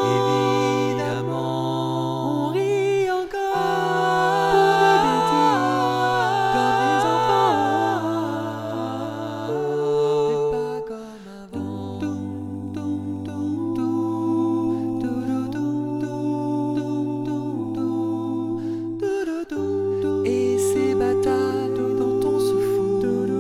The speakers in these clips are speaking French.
évidemment. On rit encore Pour des bêtises comme des enfants, mais pas comme avant. Et ces batailles dont on se fout,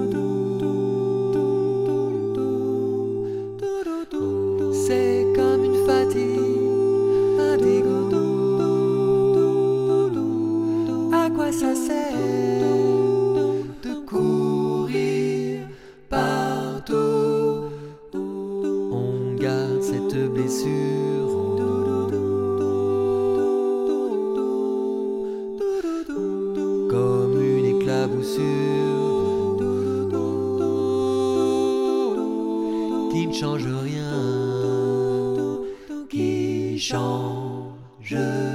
c'est comme une fatigue, un dégoût. À quoi ça sert de courir partout? On garde cette blessure en nous, comme une éclaboussure qui ne change rien, qui change